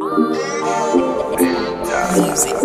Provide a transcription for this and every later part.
Music.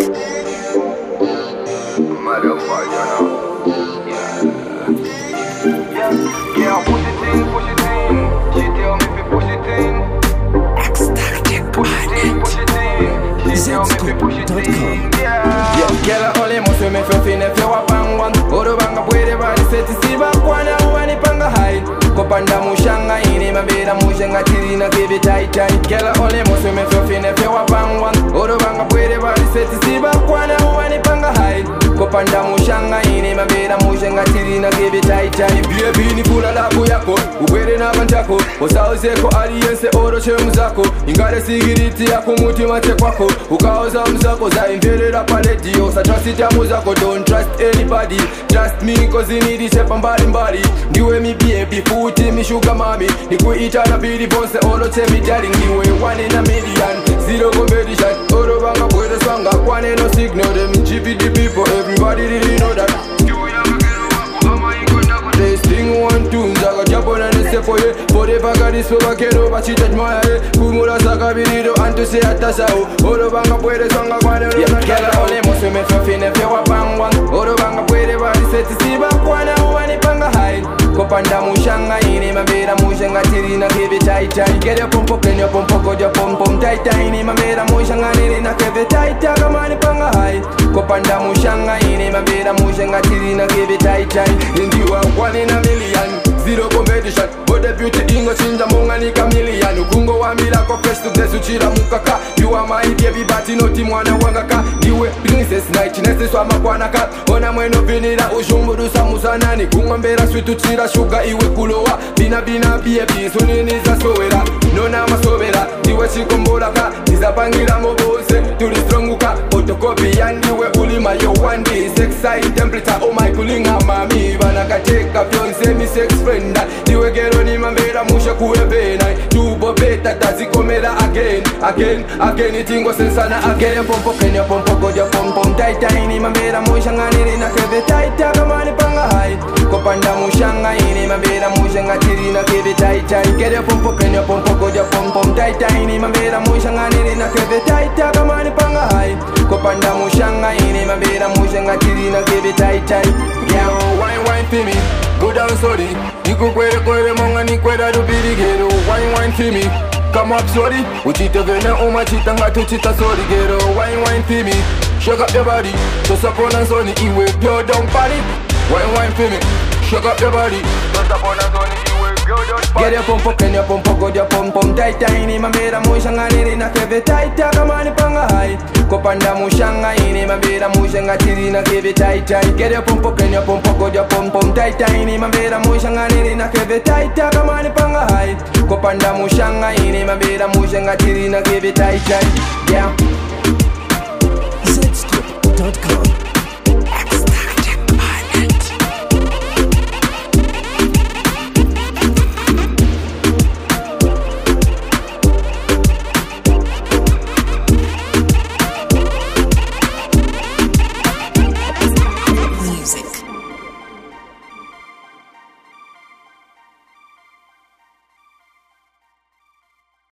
Yeah, push it in. She tell me to push it in. Push it in. She tell me to push it in. Yeah, girl, only must me feel fine if you are bang one. Oro banga puede bali seti siba kwana uwani panga high. Kopanda mushanga ini mabera mushanga tirina give it tight. Girl, only must me feel fine if you are bang one. Oro banga puede bali seti siba kwana uwani panga high. Kopanda mushanga ini mabera mushanga tirina give it tight. Baby ni kula labu yako ubere na banjako osauzeko aliyense oro chemuzako ingare sigiriti yako mutima tekwako ukaoza mzako za imperera paledio sa trust muzako don't trust anybody trust me cause you need it mbali mbali ndiwe mi baby futi mi sugar mami nikuita na bili bonse oro chemi darling ndiwe one in a million zero competition oro banga bwede swanga kwane no signal them GPD people everybody really know that this thing one two zaga japon and se foye forever got this over kero bachi touch my head kumula saga birido antu se atasao oro banga puede songa kwane no kala ole mo se me fine fe wa bangwan oro banga puede bali seti siba kwana wani panga high kopanda mushanga ini mabera mushanga tirina kebe tight tight get your pompo kenyo pompo ko jo pom pom tight tight ini mabera mushanga nini na kebe tight tight kama ni panga high kopanda mushanga ini mabera mushanga tirina kebe tight tight indiwa one in a million zero competition but the beauty ingo chinja monga ni chameleon ukungo wa mila ko fresh to bless uchira mukaka you are my baby but noti mwana wangaka niwe princess night nese swama kwanaka ona mweno vinira ushumuru samusanani kungombera sweet uchira sugar iwe kulowa bina baby sunini za sowera nona masobera niwe chikombolaka nizapangira mobose tuli stronguka photocopy yandiwe ulima yo one day sex side temperature oh my kulinga mami bana kateka fiance mi sex friend niwe gero ni mambera musha kuwebena tubo beta tazikomera again itingo sensana again pompo kenya pompo goja pom tight tight ni mambera musha ngani na kebe tight kama ni panga high kopanda mushanga ini mambera musha ngatiri na kebe tight tight gere pompo kenya pompo goja pom tight tight ni mambera musha ngani na kebe tight kama ni panga high kopanda mushanga ini mambera musha ngatiri na kebe tight tight yeah wine for me go down sorry niku kwere monga ni kwera rubiri gero wine for me come up sorry uchite vena umachita ngatu chita sorry gero wine for me shake up your body just upon and sunny iwe pure down body wine for me shake up your body just upon and sunny iwe pure down body get your pompo kenya pompo go your pom tight tight ni mambera mushanga nini na keve tight kama ni panga high kopanda mushanga ini mambera mushanga tiri na keve tight tight get your pompo kenya pompo go your pom tight tight ni mambera mushanga nini na keve tight kama ni panga high kopanda mushanga ini mambera mushanga tiri na keve tight tight yeah Zscoop.com